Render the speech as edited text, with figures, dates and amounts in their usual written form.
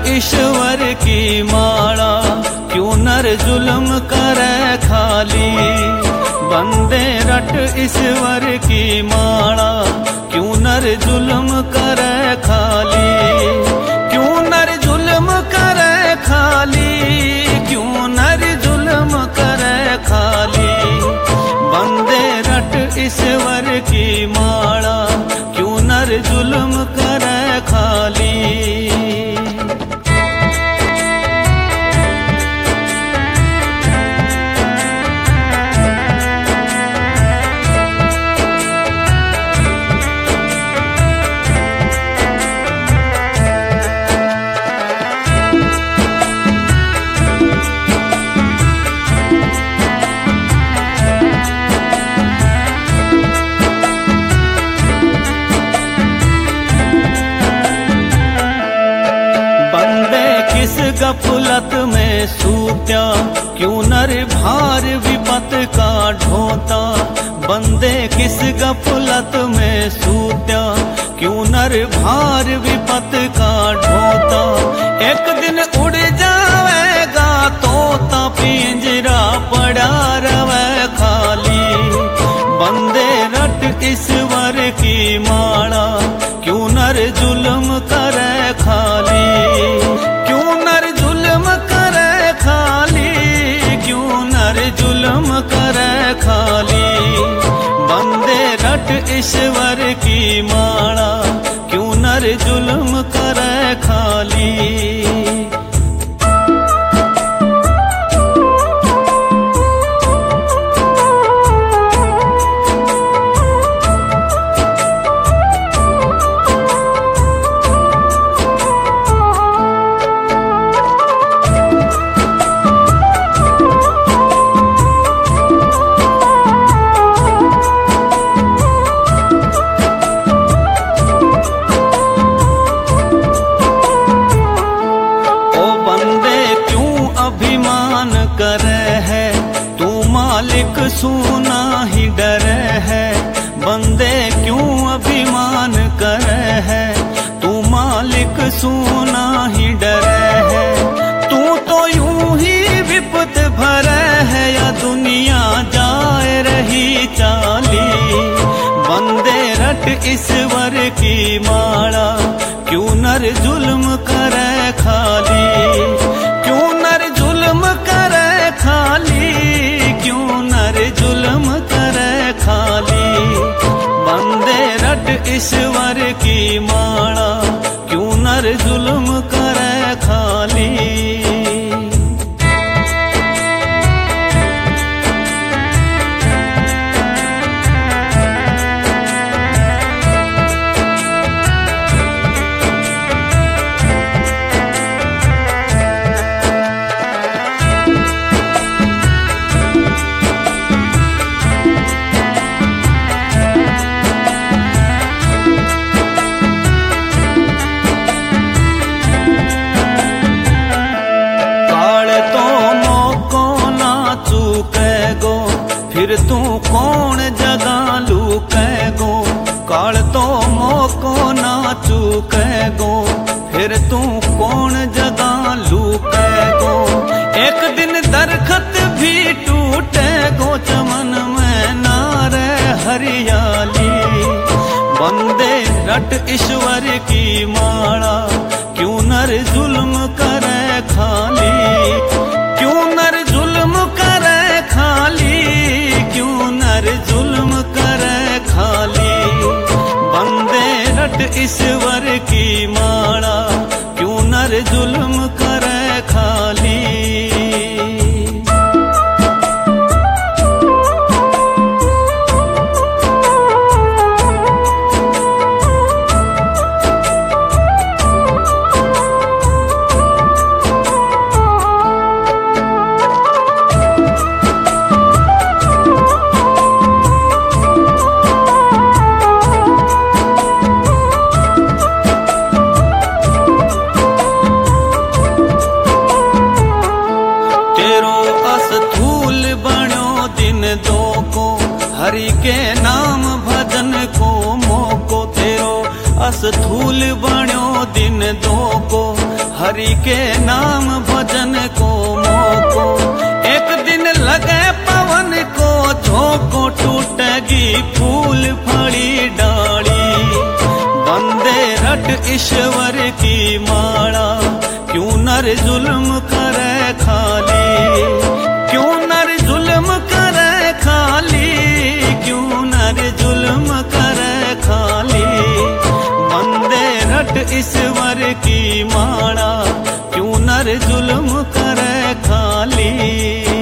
ईश्वर की माला, क्यों नर जुल्म करे खाली। बंदे रट ईश्वर की माला, क्यों नर जुल्म करे खाली। क्यों नर जुल्म करे खाली, क्यों नर जुल्म करे खाली। बंदे रट ईश्वर की माला, क्यों नर जुल्म करे खाली। गफलत में सूत्या, क्यों नर भार विपत का ढोता। बंदे किस गफलत में सूत्या, क्यों नर भार विपत का ढोता। एक दिन उड़ जावेगा तोता, पिंजरा पड़ा रवे खाली। बंदे रट ईश्वर की माला, क्यों नर जुल्म करे खाली। जुल्म करे खाली। बंदे रट ईश्वर की माला, क्यों नर जुल्म करे खाली। मालिक सुना ही डरे है। बंदे क्यों अभिमान करे है, तू मालिक सुना ही डरे है। तू तो यूं ही विपत भरे है, या दुनिया जाए रही चाली। बंदे रट ईश्वर की माला, क्यों नर जुल्म करे खाली। क्यों नर जुल्म करे खाली, क्यों नर जुल्म करे खाली। बंदे रट ईश्वर की माला, क्यों नर जुल्म करे खाली। फिर तू कौन जगा लूकेगो। काल तो मोको ना चूकेगो, फिर तू कौन जगा लूकेगो। एक दिन दरखत भी टूटेगो, चमन में नारे हरियाली। बंदे रट ईश्वर की माला, क्यों नर जुल्म करे खाली। क्यों नर जुल्म करे खाली, क्यों नर जुल्म करे खाली। बंदे रट ईश्वर की माला, क्यों नर जुल्म करे खाली। हरि के नाम भजन को मोको तेरो, अस्थूल बण्यो दिन दो को। हरि हरि के नाम भजन को मोको। एक दिन लगे पवन को झोंको, टूटेगी फूल फड़ी डाली। बंदे रट ईश्वर की माला, क्यों नर जुल्म करे खाली। क्यों नर जुल्म करे खाली, क्यों नर जुल्म करे खाली। बंदे रट ईश्वर की माला, क्यों नर जुल्म करे खाली।